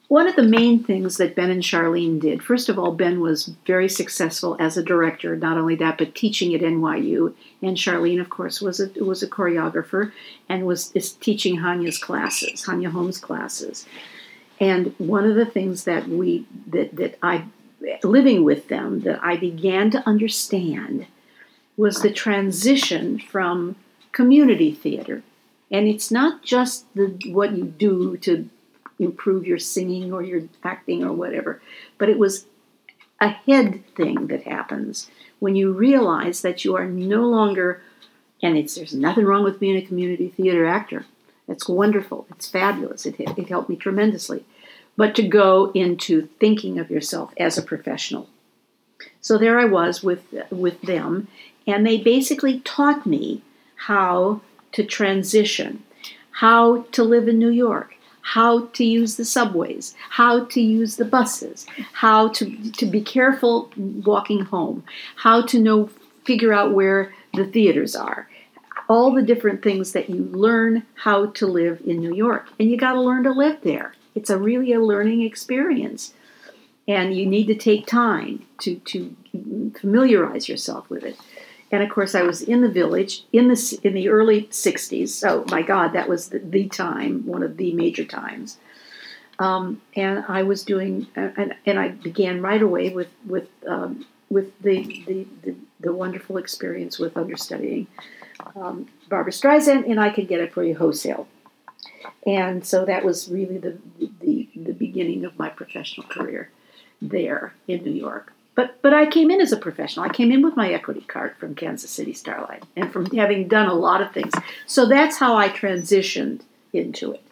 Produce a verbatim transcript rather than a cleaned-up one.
One of the main things that Ben and Charlene did, first of all, Ben was very successful as a director, not only that, but teaching at N Y U. And Charlene, of course, was a was a choreographer and was is teaching Hanya's classes, Hanya Holmes' classes. And one of the things that we that that I living with them that I began to understand was the transition from community theater. And it's not just the what you do to improve your singing or your acting or whatever, but it was a head thing that happens when you realize that you are no longer, and it's there's nothing wrong with being a community theater actor. It's wonderful. It's fabulous. It, it helped me tremendously. But to go into thinking of yourself as a professional. So there I was with with them, and they basically taught me how to transition, how to live in New York, how to use the subways, how to use the buses, how to, to be careful walking home, how to know, figure out where the theaters are, all the different things that you learn how to live in New York. And you got to learn to live there. It's a really a learning experience. And you need to take time to, to familiarize yourself with it. And of course, I was in the Village in the in the early sixties. So, my God, that was the, the time, one of the major times. Um, and I was doing, and, and I began right away with with um, with the, the the the wonderful experience with understudying um, Barbra Streisand, and I could get it for you wholesale. And so that was really the the the beginning of my professional career there in New York. But but I came in as a professional. I came in with my equity card from Kansas City Starlight and from having done a lot of things. So that's how I transitioned into it.